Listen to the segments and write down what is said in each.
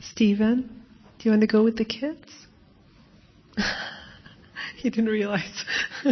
Stephen, do you want to go with the kids? He didn't realize.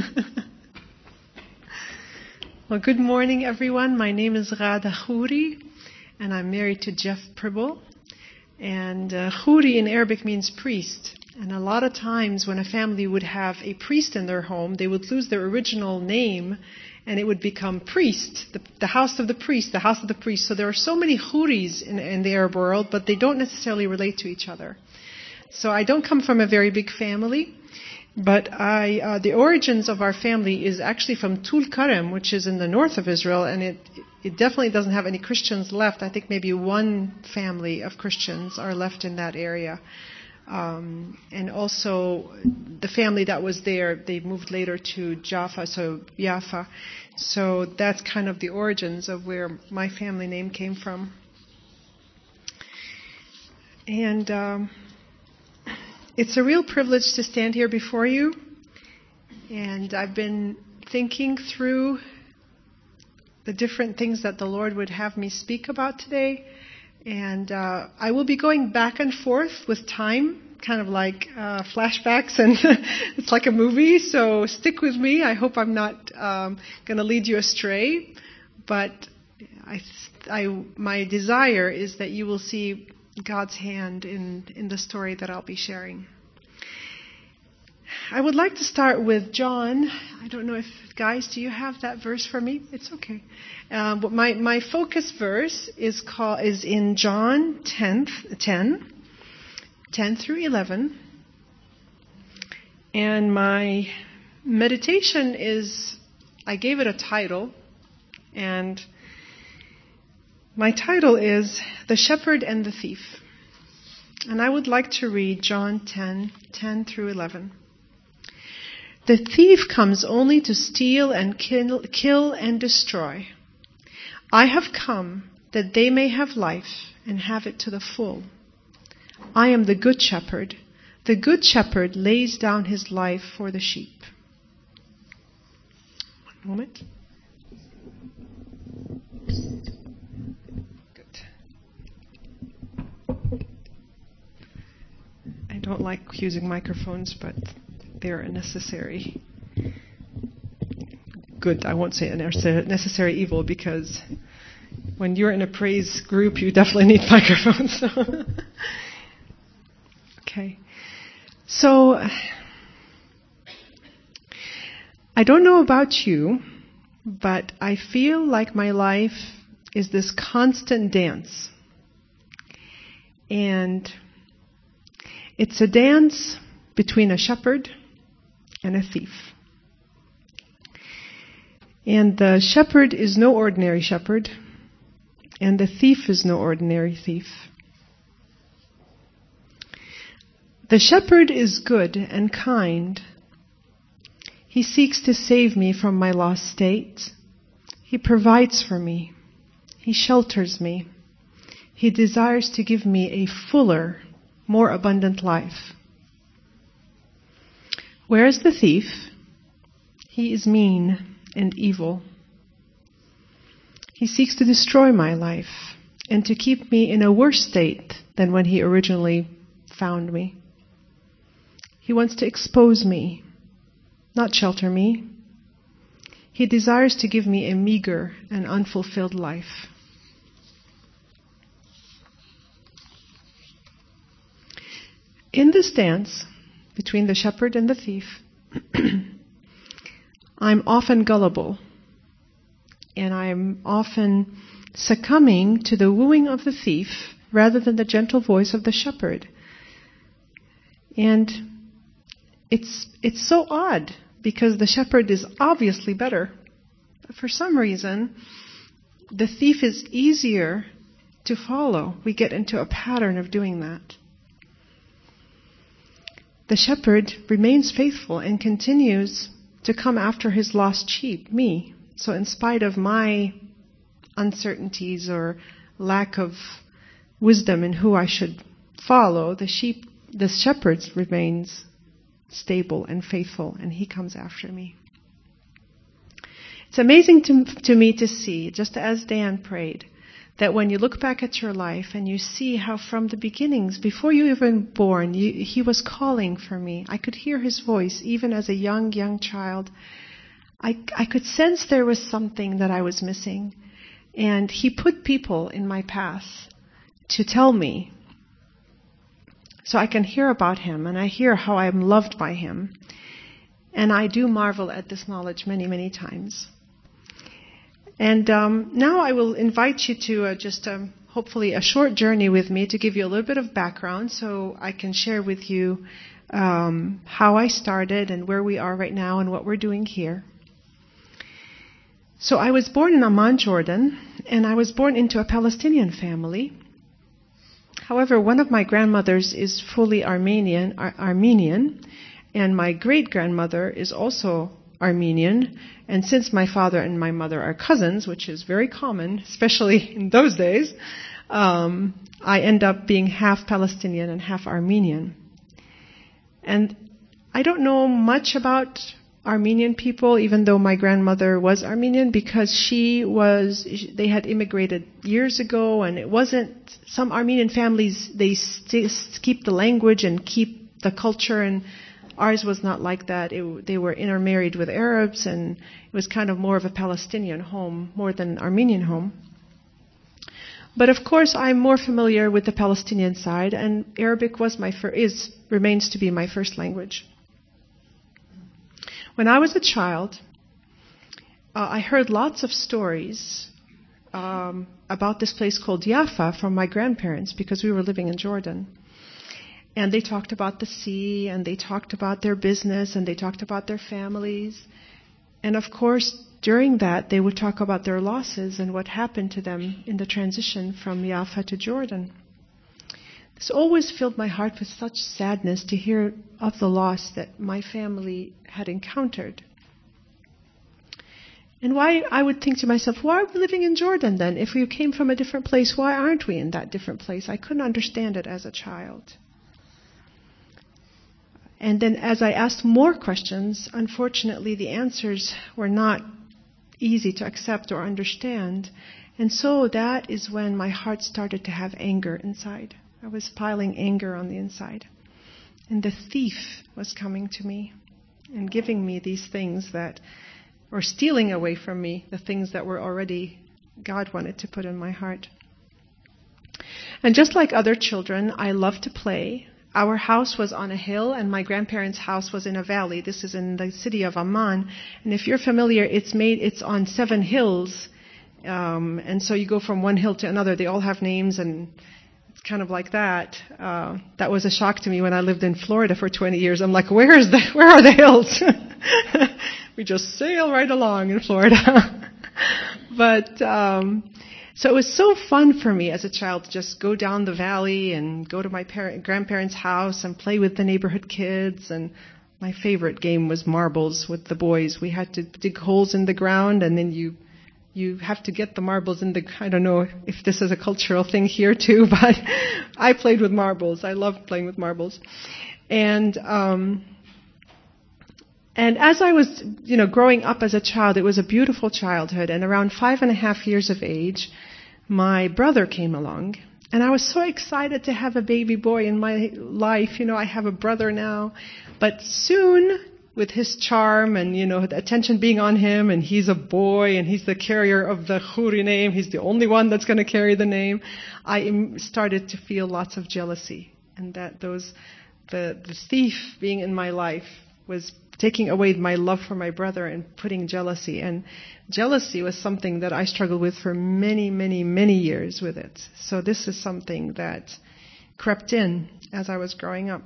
Well, good morning, everyone. My name is Ghada Khouri, and I'm married to Jeff Pribble. And Khouri in Arabic means priest. And a lot of times when a family would have a priest in their home, they would lose their original name, and it would become priest, the house of the priest, the house of the priest. So there are so many Khouris in the Arab world, but they don't necessarily relate to each other. So I don't come from a very big family, but the origins of our family is actually from Tul Karem, which is in the north of Israel, and it definitely doesn't have any Christians left. I think maybe one family of Christians are left in that area. And also the family that was there, they moved later to Jaffa, so Yafa. So that's kind of the origins of where my family name came from. And it's a real privilege to stand here before you. And I've been thinking through the different things that the Lord would have me speak about today. And I will be going back and forth with time, kind of like flashbacks, and it's like a movie, so stick with me. I hope I'm not going to lead you astray, but my desire is that you will see God's hand in the story that I'll be sharing. I would like to start with John. I don't know if, guys, do you have that verse for me? It's okay. But my focus verse is in John 10 through 11. And my meditation is, I gave it a title, and my title is The Shepherd and the Thief. And I would like to read John 10 through 11. The thief comes only to steal and kill and destroy. I have come that they may have life and have it to the full. I am the good shepherd. The good shepherd lays down his life for the sheep. One moment. Good. I don't like using microphones, but they're a necessary good. I won't say a necessary evil, because when you're in a praise group, you definitely need microphones. Okay. So, I don't know about you, but I feel like my life is this constant dance. And it's a dance between a shepherd and a thief. And the shepherd is no ordinary shepherd, and the thief is no ordinary thief. The shepherd is good and kind. He seeks to save me from my lost state. He provides for me. He shelters me. He desires to give me a fuller, more abundant life. Whereas the thief, he is mean and evil. He seeks to destroy my life and to keep me in a worse state than when he originally found me. He wants to expose me, not shelter me. He desires to give me a meager and unfulfilled life. In this dance between the shepherd and the thief, I'm often gullible, and I'm often succumbing to the wooing of the thief rather than the gentle voice of the shepherd. And it's so odd, because the shepherd is obviously better. But for some reason, the thief is easier to follow. We get into a pattern of doing that. The shepherd remains faithful and continues to come after his lost sheep, me. So in spite of my uncertainties or lack of wisdom in who I should follow, the shepherd remains stable and faithful, and he comes after me. It's amazing to me to see, just as Dan prayed, that when you look back at your life and you see how from the beginnings, before you were even born, He was calling for me. I could hear His voice even as a young child. I could sense there was something that I was missing. And He put people in my path to tell me. So I can hear about Him, and I hear how I am loved by Him. And I do marvel at this knowledge many, many times. And now I will invite you to hopefully a short journey with me to give you a little bit of background so I can share with you how I started and where we are right now and what we're doing here. So I was born in Amman, Jordan, and I was born into a Palestinian family. However, one of my grandmothers is fully Armenian, and my great-grandmother is also Armenian. And since my father and my mother are cousins, which is very common, especially in those days, I end up being half Palestinian and half Armenian. And I don't know much about Armenian people, even though my grandmother was Armenian, because they had immigrated years ago, and it wasn't, some Armenian families, they keep the language and keep the culture, and ours was not like that. They were intermarried with Arabs, and it was kind of more of a Palestinian home, more than an Armenian home. But of course, I'm more familiar with the Palestinian side, and Arabic remains to be my first language. When I was a child, I heard lots of stories about this place called Jaffa from my grandparents because we were living in Jordan. And they talked about the sea, and they talked about their business, and they talked about their families. And of course, during that, they would talk about their losses and what happened to them in the transition from Jaffa to Jordan. This always filled my heart with such sadness to hear of the loss that my family had encountered. And why, I would think to myself, why are we living in Jordan then? If we came from a different place, why aren't we in that different place? I couldn't understand it as a child. And then as I asked more questions, unfortunately the answers were not easy to accept or understand. And so that is when my heart started to have anger inside. I was piling anger on the inside. And the thief was coming to me and giving me these things or stealing away from me the things that were already God wanted to put in my heart. And just like other children, I loved to play. Our house was on a hill, and my grandparents' house was in a valley. This is in the city of Amman. And if you're familiar, it's on 7 hills. And so you go from one hill to another. They all have names, and kind of like that. That was a shock to me when I lived in Florida for 20 years. I'm like, where are the hills? We just sail right along in Florida. But so it was so fun for me as a child to just go down the valley and go to my grandparents' house and play with the neighborhood kids. And my favorite game was marbles with the boys. We had to dig holes in the ground, and then you have to get the marbles in I don't know if this is a cultural thing here too, but I played with marbles. I loved playing with marbles. And as I was, growing up as a child, it was a beautiful childhood. And around 5.5 years of age, my brother came along. And I was so excited to have a baby boy in my life. I have a brother now. But soon, with his charm and, the attention being on him, and he's a boy, and he's the carrier of the Khoury name, he's the only one that's going to carry the name, I started to feel lots of jealousy. And that the thief being in my life was taking away my love for my brother and putting jealousy. And jealousy was something that I struggled with for many, many, many years with it. So this is something that crept in as I was growing up.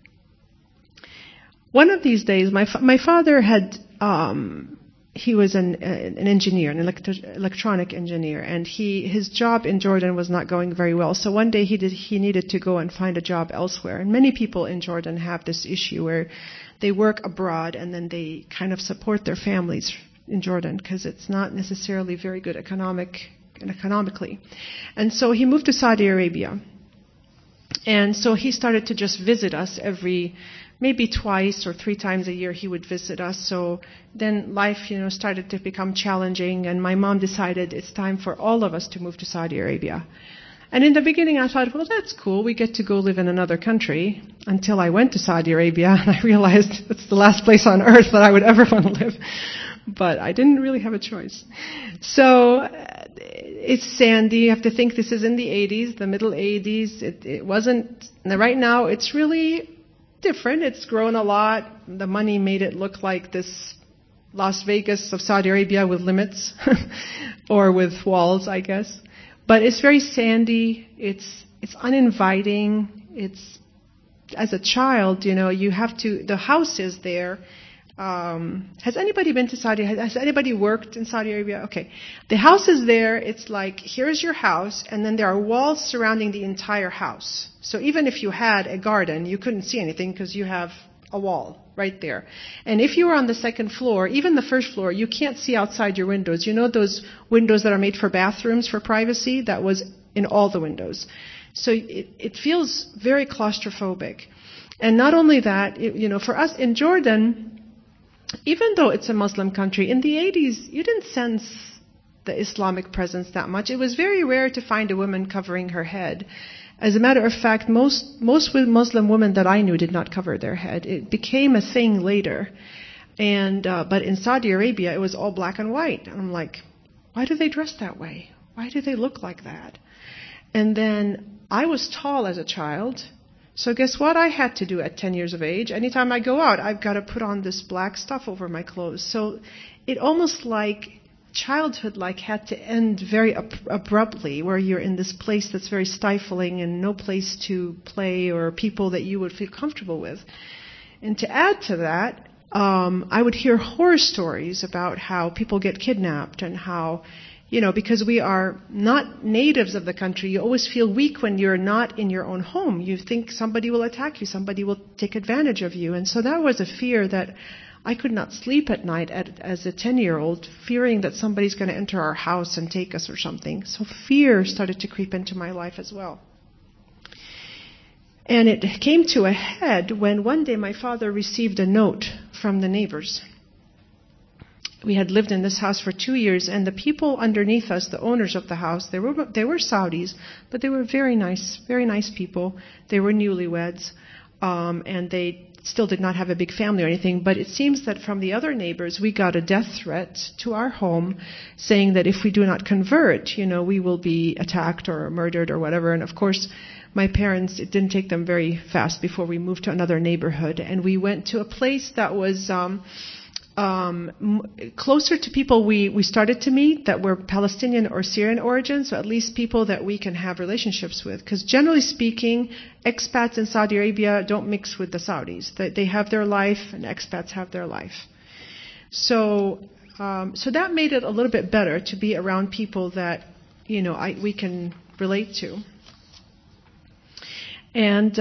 One of these days, my father had, he was an engineer, an electronic engineer, and his job in Jordan was not going very well. So one day he needed to go and find a job elsewhere. And many people in Jordan have this issue where they work abroad and then they kind of support their families in Jordan because it's not necessarily very good economically. And so he moved to Saudi Arabia. And so he started to just visit us maybe twice or 3 times a year he would visit us. So then life, started to become challenging, and my mom decided it's time for all of us to move to Saudi Arabia. And in the beginning I thought, well, that's cool. We get to go live in another country, until I went to Saudi Arabia and I realized it's the last place on earth that I would ever want to live. But I didn't really have a choice. So it's sandy. You have to think this is in the 80s, the middle 80s. It wasn't, right now it's really different. It's grown a lot. The money made it look like this Las Vegas of Saudi Arabia with limits or with walls, I guess. But it's very sandy. It's uninviting. It's, as a child, you have to, the house is there. Has anybody been to Saudi? Has anybody worked in Saudi Arabia? Okay. The house is there. It's like, here's your house, and then there are walls surrounding the entire house. So even if you had a garden, you couldn't see anything because you have a wall right there. And if you were on the second floor, even the first floor, you can't see outside your windows. You know those windows that are made for bathrooms for privacy? That was in all the windows. So it feels very claustrophobic. And not only that, for us in Jordan, even though it's a Muslim country, in the 80s, you didn't sense the Islamic presence that much. It was very rare to find a woman covering her head. As a matter of fact, most Muslim women that I knew did not cover their head. It became a thing later. But in Saudi Arabia, it was all black and white. And I'm like, why do they dress that way? Why do they look like that? And then I was tall as a child. So guess what I had to do at 10 years of age? Anytime I go out, I've got to put on this black stuff over my clothes. So it almost like childhood had to end very abruptly, where you're in this place that's very stifling and no place to play or people that you would feel comfortable with. And to add to that, I would hear horror stories about how people get kidnapped and how, because we are not natives of the country, you always feel weak when you're not in your own home. You think somebody will attack you, somebody will take advantage of you. And so that was a fear that I could not sleep at night as a 10-year-old, fearing that somebody's going to enter our house and take us or something. So fear started to creep into my life as well. And it came to a head when one day my father received a note from the neighbors. We had lived in this house for 2 years, and the people underneath us, the owners of the house, they were Saudis, but they were very nice people. They were newlyweds, and they still did not have a big family or anything. But it seems that from the other neighbors, we got a death threat to our home, saying that if we do not convert, we will be attacked or murdered or whatever. And of course, my parents, it didn't take them very fast before we moved to another neighborhood, and we went to a place that was closer to people we started to meet that were Palestinian or Syrian origin, so at least people that we can have relationships with. Because generally speaking, expats in Saudi Arabia don't mix with the Saudis. They have their life, and expats have their life. So that made it a little bit better to be around people that we can relate to. And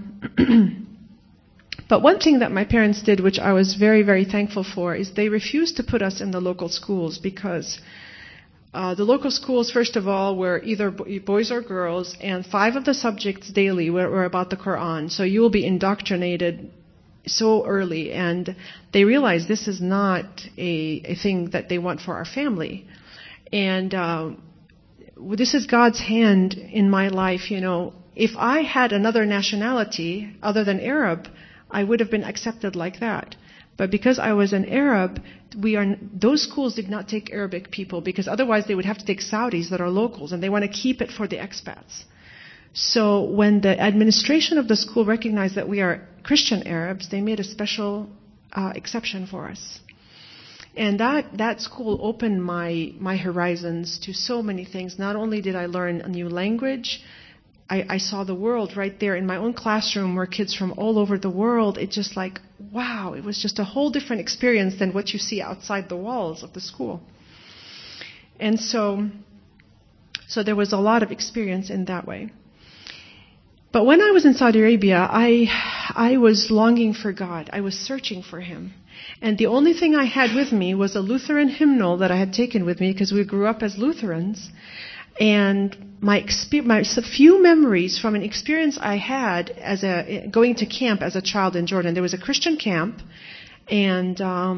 but one thing that my parents did, which I was very, very thankful for, is they refused to put us in the local schools because the local schools, first of all, were either boys or girls, and 5 of the subjects daily were about the Quran. So you will be indoctrinated so early, and they realized this is not a thing that they want for our family. And this is God's hand in my life. If I had another nationality other than Arab, I would have been accepted like that. But because I was an Arab, those schools did not take Arabic people, because otherwise they would have to take Saudis that are locals, and they want to keep it for the expats. So when the administration of the school recognized that we are Christian Arabs, they made a special exception for us. And that school opened my horizons to so many things. Not only did I learn a new language, I saw the world right there in my own classroom where kids from all over the world. It just wow, it was just a whole different experience than what you see outside the walls of the school. And so there was a lot of experience in that way. But when I was in Saudi Arabia, I was longing for God. I was searching for Him. And the only thing I had with me was a Lutheran hymnal that I had taken with me because we grew up as Lutherans. And my few memories from an experience I had going to camp as a child in Jordan. There was a Christian camp, and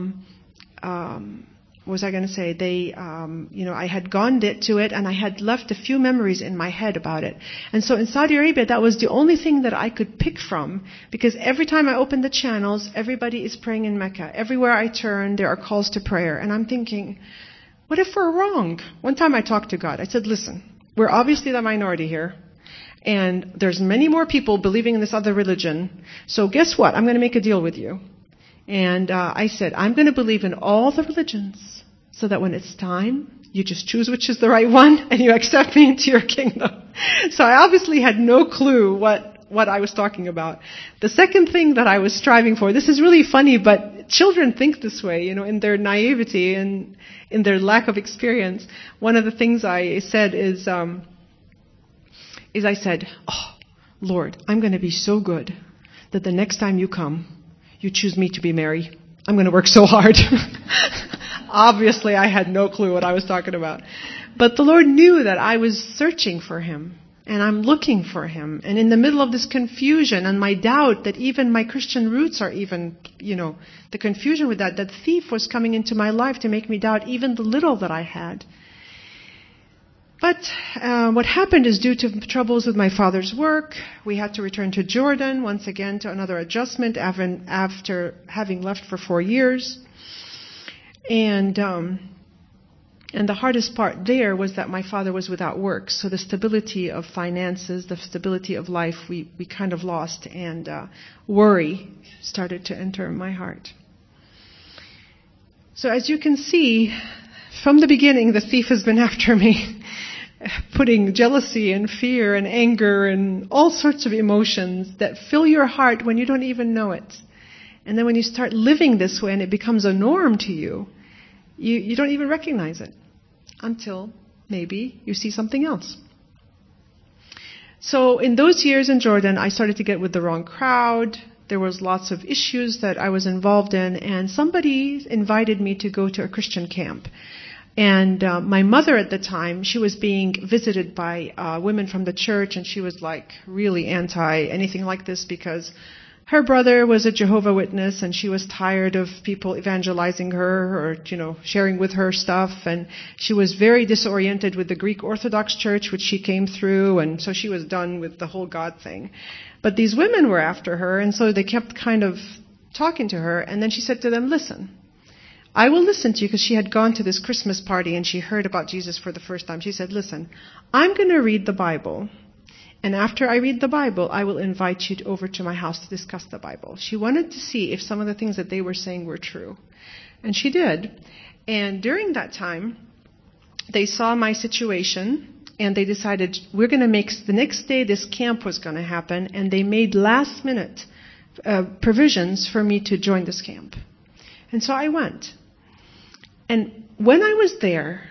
what was I going to say? I had gone to it, and I had left a few memories in my head about it. And so in Saudi Arabia, that was the only thing that I could pick from, because every time I open the channels, everybody is praying in Mecca. Everywhere I turn, there are calls to prayer. And I'm thinking, what if we're wrong? One time I talked to God. I said, listen, we're obviously the minority here, and there's many more people believing in this other religion. So guess what? I'm going to make a deal with you. And I said, I'm going to believe in all the religions, so that when it's time, you just choose which is the right one, and you accept me into your kingdom. So I obviously had no clue what I was talking about. The second thing that I was striving for, this is really funny, but children think this way, in their naivety and in their lack of experience. One of the things I said is I said, oh, Lord, I'm going to be so good that the next time you come, you choose me to be Mary. I'm going to work so hard. Obviously, I had no clue what I was talking about. But the Lord knew that I was searching for Him, and I'm looking for Him. And in the middle of this confusion and my doubt that even my Christian roots are even, the confusion with that thief was coming into my life to make me doubt even the little that I had. But what happened is, due to troubles with my father's work, we had to return to Jordan once again to another adjustment after having left for 4 years. And the hardest part there was that my father was without work, so the stability of finances, the stability of life, we kind of lost, and worry started to enter my heart. So as you can see, from the beginning, the thief has been after me, putting jealousy and fear and anger and all sorts of emotions that fill your heart when you don't even know it. And then when you start living this way and it becomes a norm to you, you don't even recognize it until maybe you see something else. So in those years in Jordan, I started to get with the wrong crowd. There was lots of issues that I was involved in, and somebody invited me to go to a Christian camp. And my mother at the time, she was being visited by women from the church, and she was like really anti anything like this because her brother was a Jehovah's Witness, and she was tired of people evangelizing her or, sharing with her stuff. And she was very disoriented with the Greek Orthodox Church, which she came through, and so she was done with the whole God thing. But these women were after her, and so they kept kind of talking to her. And then she said to them, listen, I will listen to you, because she had gone to this Christmas party and she heard about Jesus for the first time. She said, listen, I'm going to read the Bible. And after I read the Bible, I will invite you over to my house to discuss the Bible. She wanted to see if some of the things that they were saying were true. And she did. And during that time, they saw my situation, and they decided we're going to make, the next day this camp was going to happen, and they made last-minute provisions for me to join this camp. And so I went. And when I was there,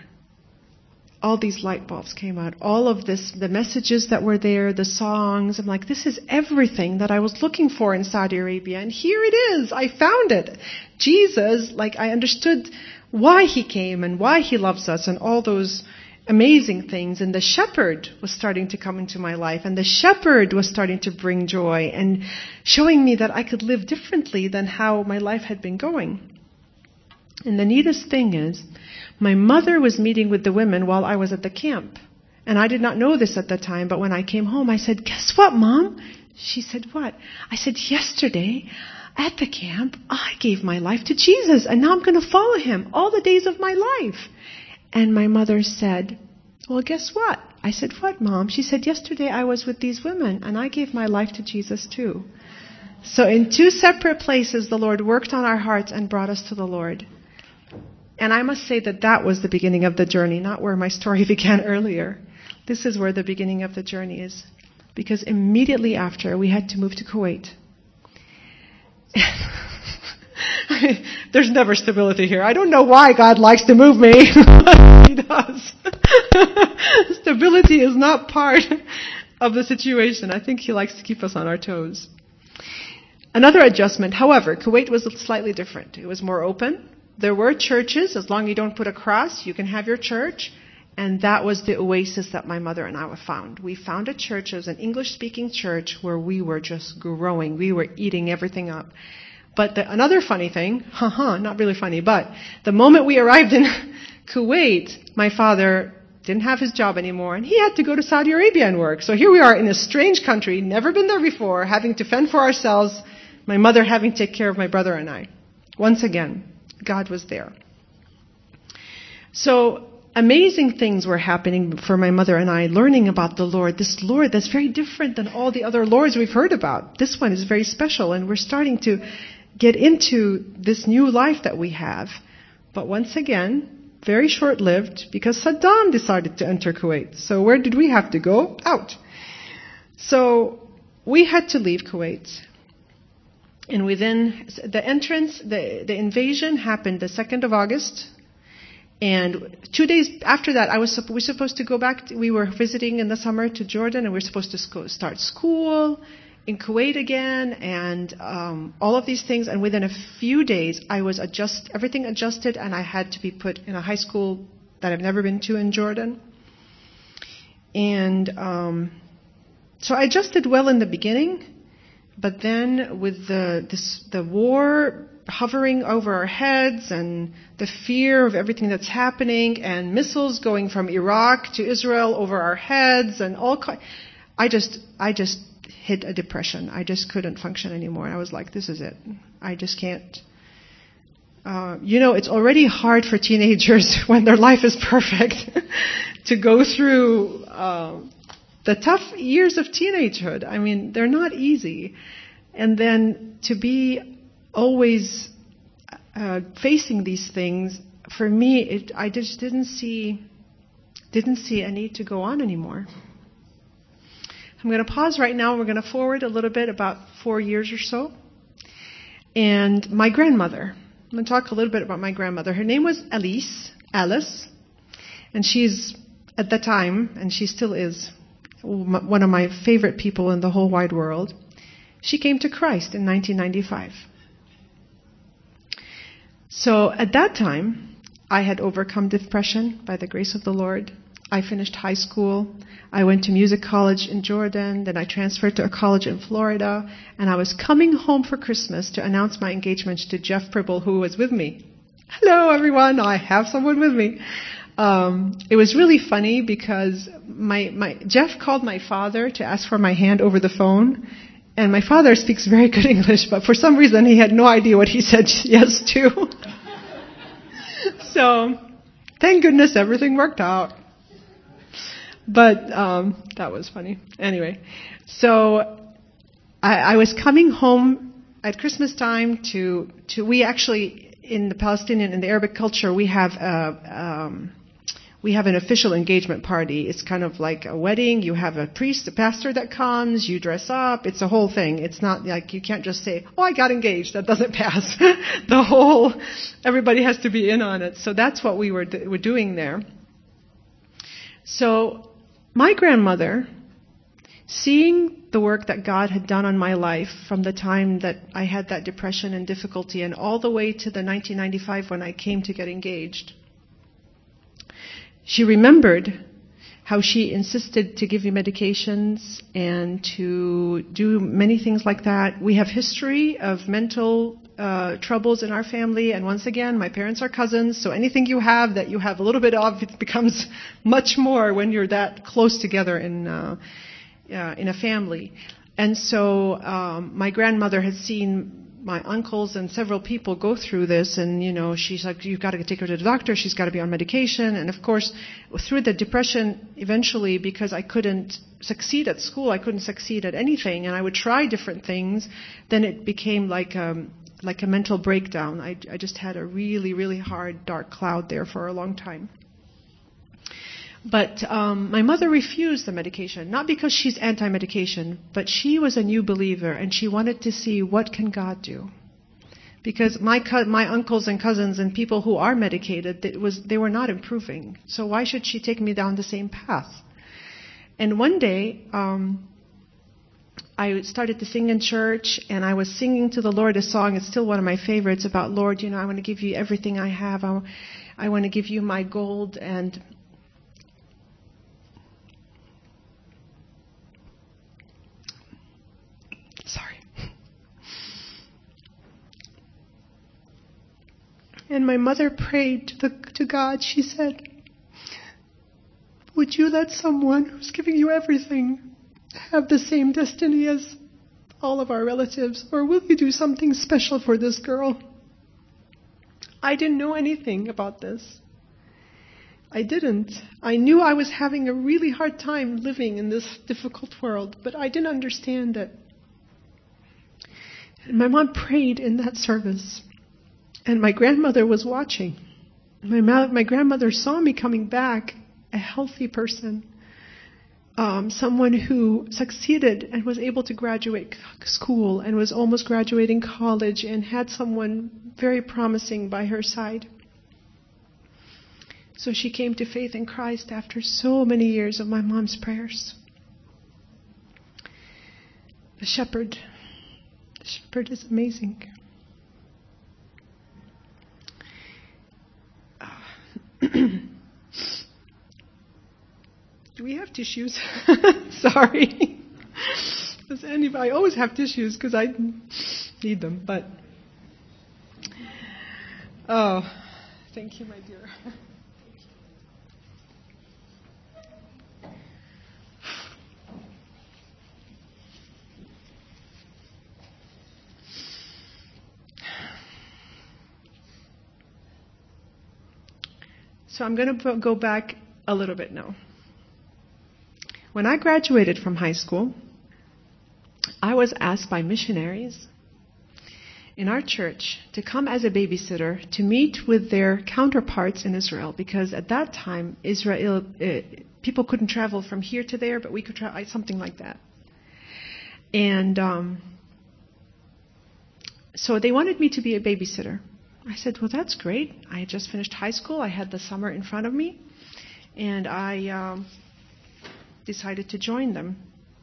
all these light bulbs came out. All of this, the messages that were there, the songs. I'm like, this is everything that I was looking for in Saudi Arabia. And here it is. I found it. Jesus, I understood why He came and why He loves us and all those amazing things. And the shepherd was starting to come into my life. And the shepherd was starting to bring joy and showing me that I could live differently than how my life had been going. And the neatest thing is, my mother was meeting with the women while I was at the camp. And I did not know this at the time, but when I came home, I said, guess what, Mom? She said, what? I said, yesterday at the camp, I gave my life to Jesus, and now I'm going to follow Him all the days of my life. And my mother said, well, guess what? I said, what, Mom? She said, yesterday I was with these women, and I gave my life to Jesus too. So in 2 separate places, the Lord worked on our hearts and brought us to the Lord. And I must say that was the beginning of the journey, not where my story began earlier. This is where the beginning of the journey is. Because immediately after, we had to move to Kuwait. There's never stability here. I don't know why God likes to move me, but He does. Stability is not part of the situation. I think He likes to keep us on our toes. Another adjustment, however, Kuwait was slightly different. It was more open. There were churches. As long as you don't put a cross, you can have your church. And that was the oasis that my mother and I found. We found a church. It was an English-speaking church where we were just growing. We were eating everything up. But another funny thing, not really funny, but the moment we arrived in Kuwait, my father didn't have his job anymore, and he had to go to Saudi Arabia and work. So here we are in a strange country, never been there before, having to fend for ourselves, my mother having to take care of my brother and I. Once again, God was there. So amazing things were happening for my mother and I, learning about the Lord. This Lord that's very different than all the other Lords we've heard about. This one is very special, and we're starting to get into this new life that we have. But once again, very short-lived, because Saddam decided to enter Kuwait. So where did we have to go? Out. So we had to leave Kuwait. And within the invasion happened the 2nd of August. And 2 days after that, we were supposed to go back. We were visiting in the summer to Jordan, and we were supposed to start school in Kuwait again, and all of these things. And within a few days, I was everything adjusted, and I had to be put in a high school that I've never been to in Jordan. And so I adjusted well in the beginning, but then with the war hovering over our heads and the fear of everything that's happening and missiles going from Iraq to Israel over our heads and I just hit a depression. I just couldn't function anymore. I was like, this is it. I just can't. It's already hard for teenagers when their life is perfect to go through the tough years of teenagehood. I mean, they're not easy. And then to be always facing these things, for me, I just didn't see a need to go on anymore. I'm going to pause right now. We're going to forward a little bit, about 4 years or so. And my grandmother. I'm going to talk a little bit about my grandmother. Her name was Alice. And she's, at that time, and she still is, one of my favorite people in the whole wide world. She came to Christ in 1995. So at that time, I had overcome depression by the grace of the Lord. I finished high school. I went to music college in Jordan. Then I transferred to a college in Florida. And I was coming home for Christmas to announce my engagement to Jeff Pribble, who was with me. Hello, everyone. I have someone with me. It was really funny because Jeff called my father to ask for my hand over the phone. And my father speaks very good English, but for some reason he had no idea what he said yes to. So, thank goodness everything worked out. But that was funny. Anyway, so I was coming home at Christmas time we actually, in the Palestinian, in the Arabic culture, we have an official engagement party. It's kind of like a wedding. You have a priest, a pastor that comes. You dress up. It's a whole thing. It's not like you can't just say, "Oh, I got engaged." That doesn't pass. Everybody has to be in on it. So that's what we were doing there. So my grandmother, seeing the work that God had done on my life from the time that I had that depression and difficulty and all the way to the 1995 when I came to get engaged, she remembered how she insisted to give me medications and to do many things like that. We have history of mental troubles in our family, and once again, my parents are cousins, so anything you have that you have a little bit of, it becomes much more when you're that close together in a family. And so my grandmother had seen my uncles and several people go through this, and she's like, "You've got to take her to the doctor. She's got to be on medication." And of course, through the depression, eventually, because I couldn't succeed at school, I couldn't succeed at anything, and I would try different things, then it became like a mental breakdown. I just had a really, really hard, dark cloud there for a long time. But my mother refused the medication, not because she's anti-medication, but she was a new believer, and she wanted to see, what can God do? Because my uncles and cousins and people who are medicated, they were not improving. So why should she take me down the same path? And one day, I started to sing in church, and I was singing to the Lord a song. It's still one of my favorites about, "Lord, I want to give you everything I have. I want to give you my gold." And And my mother prayed to God. She said, would you let someone who's giving you everything have the same destiny as all of our relatives? Or will you do something special for this girl? I didn't know anything about this. I didn't. I knew I was having a really hard time living in this difficult world, but I didn't understand it. And my mom prayed in that service, and my grandmother was watching. My grandmother saw me coming back, a healthy person, someone who succeeded and was able to graduate school and was almost graduating college and had someone very promising by her side. So she came to faith in Christ after so many years of my mom's prayers. The shepherd is amazing. Do we have tissues? Sorry. Does anybody? I always have tissues because I need them. But oh, thank you, my dear. So I'm going to go back a little bit now. When I graduated from high school, I was asked by missionaries in our church to come as a babysitter to meet with their counterparts in Israel, because at that time, Israel, people couldn't travel from here to there, but we could travel, something like that. And so they wanted me to be a babysitter. I said, well, that's great. I had just finished high school. I had the summer in front of me. And I decided to join them.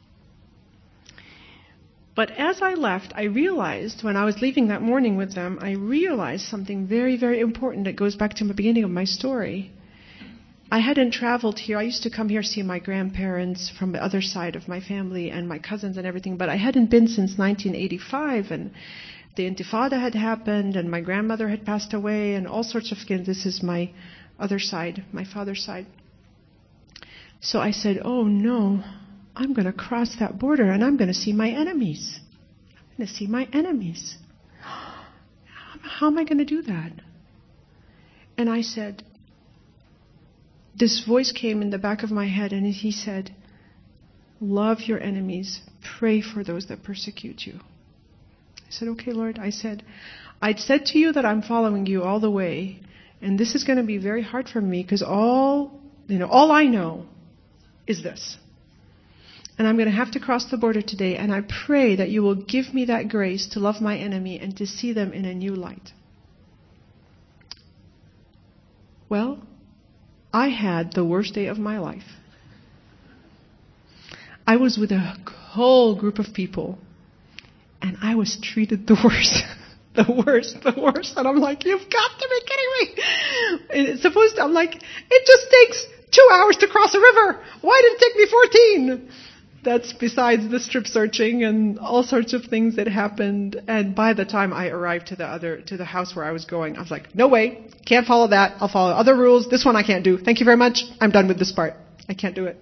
But as I left, I realized, when I was leaving that morning with them, I realized something very, very important that goes back to the beginning of my story. I hadn't traveled here. I used to come here see my grandparents from the other side of my family and my cousins and everything, but I hadn't been since 1985, and the Intifada had happened, and my grandmother had passed away, and all sorts of things. This is my other side, my father's side. So I said, oh no, I'm going to cross that border, and I'm going to see my enemies. I'm going to see my enemies. How am I going to do that? And I said, this voice came in the back of my head, and he said, love your enemies, pray for those that persecute you. I said, okay, Lord. I said, I'd said to you that I'm following you all the way, and this is going to be very hard for me because all I know is this. And I'm going to have to cross the border today, and I pray that you will give me that grace to love my enemy and to see them in a new light. Well, I had the worst day of my life. I was with a whole group of people, and I was treated the worst. The worst. And I'm like, you've got to be kidding me. And it's supposed to, I'm like, it just takes 2 hours to cross a river. Why did it take me 14? That's besides the strip searching and all sorts of things that happened. And by the time I arrived to the house where I was going, I was like, no way, can't follow that. I'll follow other rules. This one I can't do. Thank you very much. I'm done with this part. I can't do it.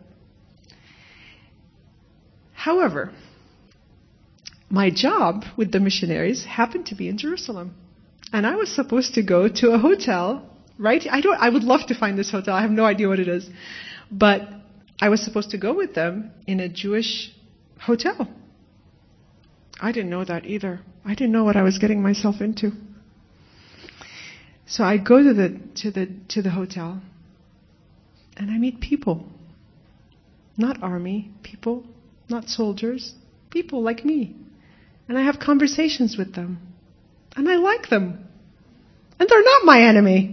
However, my job with the missionaries happened to be in Jerusalem. And I was supposed to go to a hotel, right? I would love to find this hotel. I have no idea what it is. But I was supposed to go with them in a Jewish hotel. I didn't know that either. I didn't know what I was getting myself into. So I go to the hotel, and I meet people. Not army people, not soldiers, people like me. And I have conversations with them. And I like them. And they're not my enemy.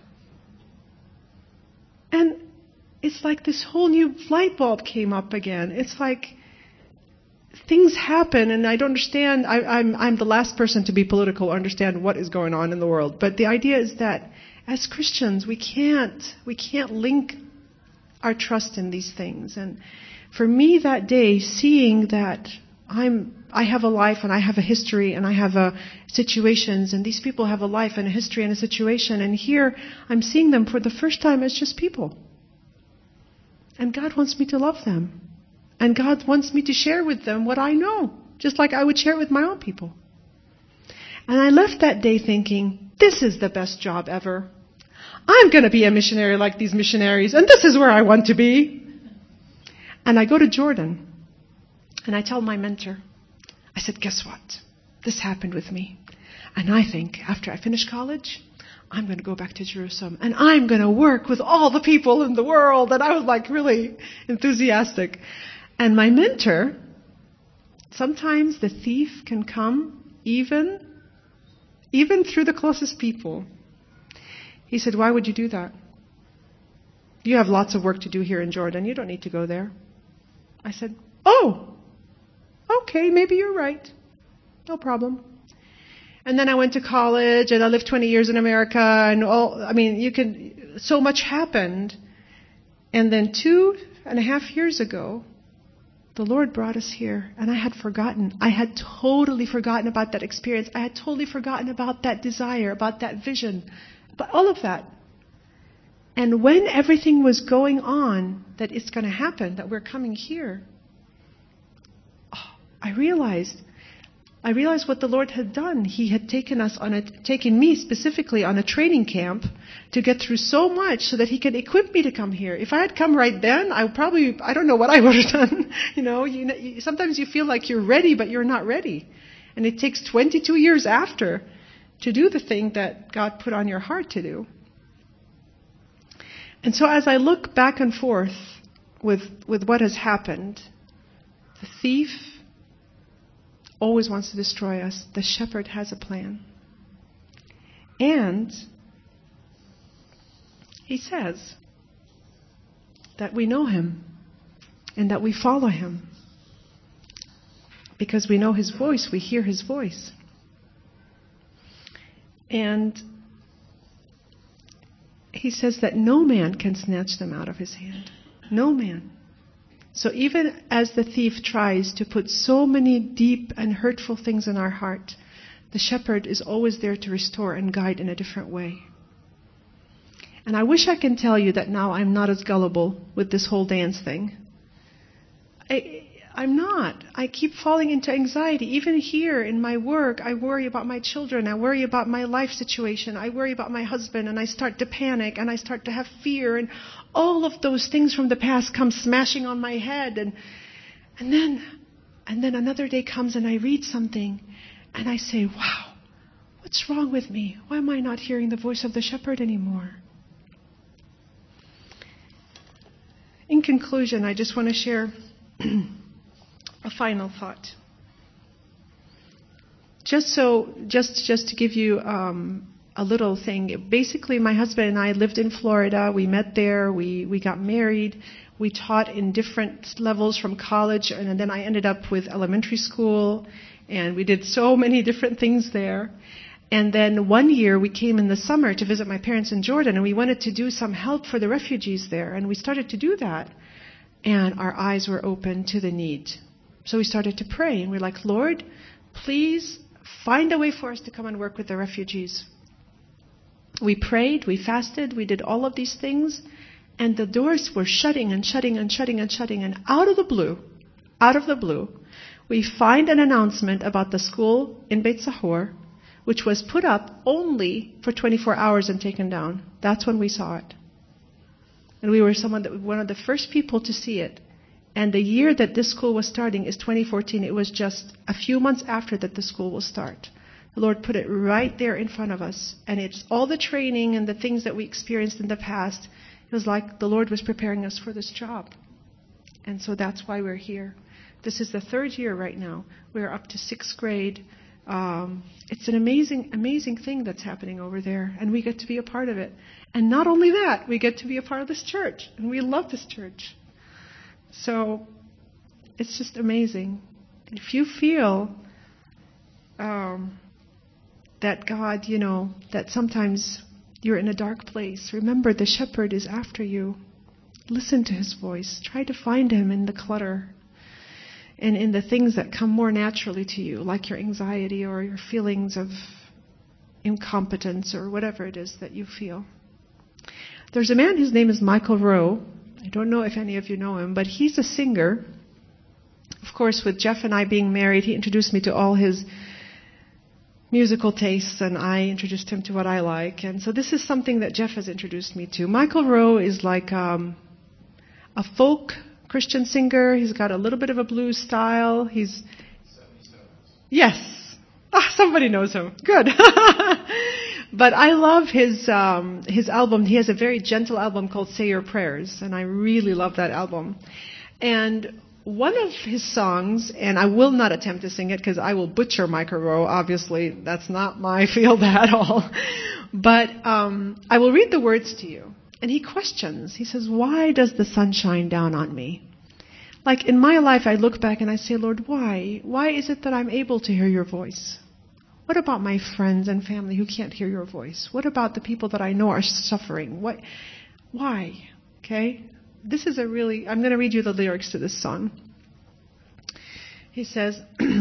And it's like this whole new light bulb came up again. It's like things happen, and I don't understand. I'm the last person to be political or understand what is going on in the world. But the idea is that as Christians, we can't link our trust in these things. And for me that day, seeing that I'm I have a life and I have a history and I have situations, and these people have a life and a history and a situation, and here I'm seeing them for the first time as just people. And God wants me to love them. And God wants me to share with them what I know, just like I would share with my own people. And I left that day thinking, this is the best job ever. I'm going to be a missionary like these missionaries, and this is where I want to be. And I go to Jordan, and I tell my mentor, I said, guess what? This happened with me. And I think after I finish college, I'm going to go back to Jerusalem, and I'm going to work with all the people in the world. And I was like really enthusiastic. And my mentor, sometimes the thief can come even through the closest people. He said, why would you do that? You have lots of work to do here in Jordan. You don't need to go there. I said, oh, okay, maybe you're right. No problem. And then I went to college, and I lived 20 years in America, and so much happened. And then 2.5 years ago, the Lord brought us here, and I had forgotten. I had totally forgotten about that experience. I had totally forgotten about that desire, about that vision, about all of that. And when everything was going on, that it's going to happen, that we're coming here, I realized what the Lord had done. He had taken me specifically on a training camp to get through so much so that He could equip me to come here. If I had come right then, I don't know what I would have done. Sometimes you feel like you're ready, but you're not ready. And it takes 22 years after to do the thing that God put on your heart to do. And so as I look back and forth with what has happened, the thief always wants to destroy us. The shepherd has a plan. And He says that we know Him and that we follow Him. Because we know His voice, we hear His voice. And He says that no man can snatch them out of His hand. No man. So even as the thief tries to put so many deep and hurtful things in our heart, the shepherd is always there to restore and guide in a different way. And I wish I can tell you that now I'm not as gullible with this whole dance thing. I'm not. I keep falling into anxiety. Even here in my work, I worry about my children. I worry about my life situation. I worry about my husband, and I start to panic, and I start to have fear, and all of those things from the past come smashing on my head. And then another day comes, and I read something, and I say, wow, what's wrong with me? Why am I not hearing the voice of the shepherd anymore? In conclusion, I just want to share a final thought. Just to give you a little thing. Basically, my husband and I lived in Florida. We met there. We got married. We taught in different levels from college, and then I ended up with elementary school, and we did so many different things there. And then one year we came in the summer to visit my parents in Jordan, and we wanted to do some help for the refugees there, and we started to do that. And our eyes were open to the need. So we started to pray, and we're like, Lord, please find a way for us to come and work with the refugees. We prayed, we fasted, we did all of these things, and the doors were shutting and shutting and shutting and shutting. And out of the blue, we find an announcement about the school in Beit Sahor, which was put up only for 24 hours and taken down. That's when we saw it. And we were one of the first people to see it. And the year that this school was starting is 2014. It was just a few months after that the school will start. The Lord put it right there in front of us. And it's all the training and the things that we experienced in the past. It was like the Lord was preparing us for this job. And so that's why we're here. This is the 3rd year right now. We're up to 6th grade. It's an amazing, amazing thing that's happening over there. And we get to be a part of it. And not only that, we get to be a part of this church. And we love this church. So it's just amazing. If you feel that God, that sometimes you're in a dark place, remember the shepherd is after you. Listen to His voice. Try to find Him in the clutter. and in the things that come more naturally to you, like your anxiety or your feelings of incompetence or whatever it is that you feel. There's a man, his name is Michael Rowe. I don't know if any of you know him, but he's a singer. Of course, with Jeff and I being married, he introduced me to all his musical tastes, and I introduced him to what I like. And so this is something that Jeff has introduced me to. Michael Rowe is like a folk Christian singer. He's got a little bit of a blues style. He's... Yes. Somebody knows him. Good. But I love his album. He has a very gentle album called Say Your Prayers, and I really love that album. And one of his songs, and I will not attempt to sing it because I will butcher Michael Rowe. Obviously, that's not my field at all. But I will read the words to you. And he questions. He says, why does the sun shine down on me? Like in my life, I look back and I say, Lord, why? Why is it that I'm able to hear your voice? What about my friends and family who can't hear your voice? What about the people that I know are suffering? Why? Okay? This is I'm going to read you the lyrics to this song. He says,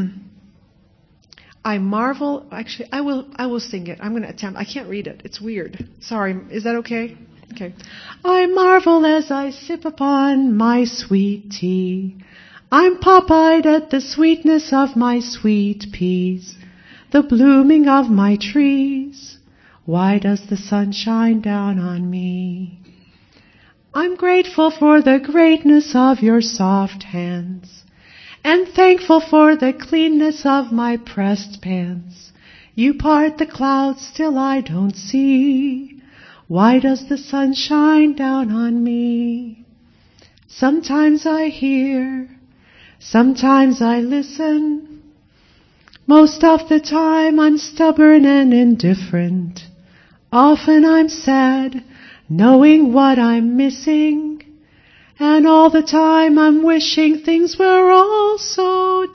I marvel, actually, I will sing it. I'm going to attempt. I can't read it. It's weird. Sorry. Is that okay? Okay. I marvel as I sip upon my sweet tea. I'm pop-eyed at the sweetness of my sweet peas, the blooming of my trees. Why does the sun shine down on me? I'm grateful for the greatness of your soft hands, and thankful for the cleanness of my pressed pants. You part the clouds, still I don't see. Why does the sun shine down on me? Sometimes I hear, sometimes I listen. Most of the time I'm stubborn and indifferent. Often I'm sad, knowing what I'm missing. And all the time I'm wishing things were all so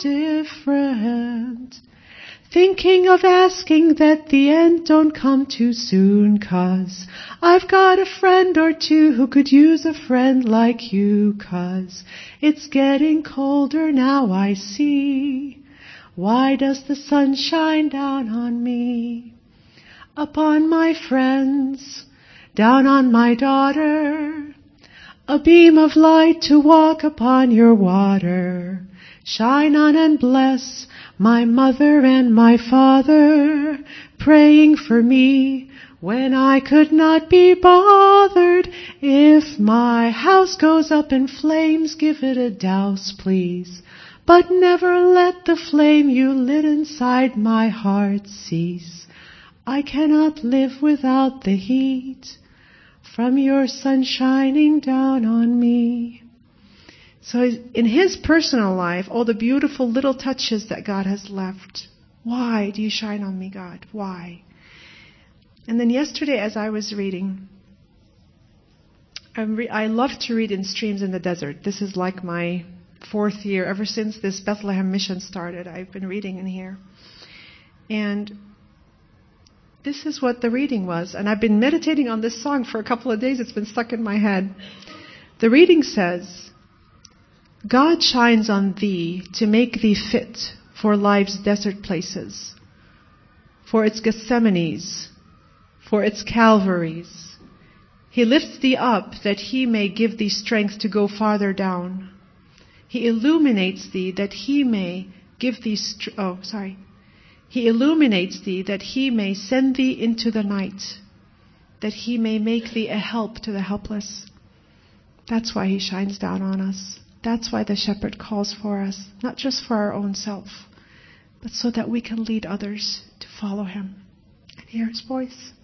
different. Thinking of asking that the end don't come too soon, 'cause I've got a friend or two who could use a friend like you, 'cause it's getting colder now, I see. Why does the sun shine down on me? Upon my friends, down on my daughter, a beam of light to walk upon your water. Shine on and bless my mother and my father, praying for me when I could not be bothered. If my house goes up in flames, give it a douse, please. But never let the flame you lit inside my heart cease. I cannot live without the heat from your sun shining down on me. So in his personal life, all the beautiful little touches that God has left. Why do you shine on me, God? Why? And then yesterday as I was reading, I love to read in streams in the desert. This is like my 4th year. Ever since this Bethlehem mission started, I've been reading in here. And this is what the reading was. And I've been meditating on this song for a couple of days. It's been stuck in my head. The reading says, God shines on thee to make thee fit for life's desert places, for its Gethsemanes, for its Calvaries. He lifts thee up that he may give thee strength to go farther down. He illuminates thee that he may give thee He illuminates thee that he may send thee into the night, that he may make thee a help to the helpless. That's why he shines down on us. That's why the shepherd calls for us, not just for our own self, but so that we can lead others to follow him and hear his voice.